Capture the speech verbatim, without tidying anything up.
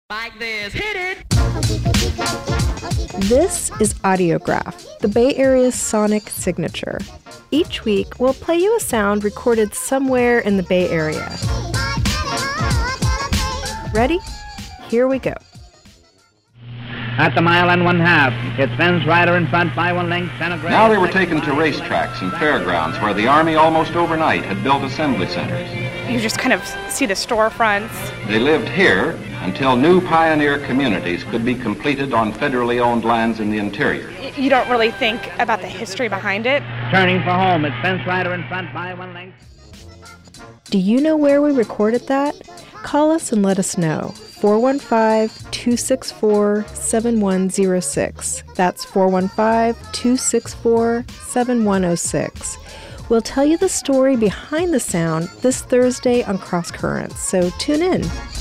Like this, hit it! This is Audiograph, the Bay Area's sonic signature. Each week, we'll play you a sound recorded somewhere in the Bay Area. Ready? Here we go. At the mile and one half, it's Vince Ryder in front by one length. Now they were taken to racetracks and fairgrounds where the Army almost overnight had built assembly centers. You just kind of see the storefronts. They lived here until new pioneer communities could be completed on federally owned lands in the interior. You don't really think about the history behind it. Turning for home, it's Vince Ryder in front by one length. Do you know where we recorded that? Call us and let us know. four one five, two six four, seven one zero six. That's four one five, two six four, seven one zero six. We'll tell you the story behind the sound this Thursday on Cross Currents, so tune in.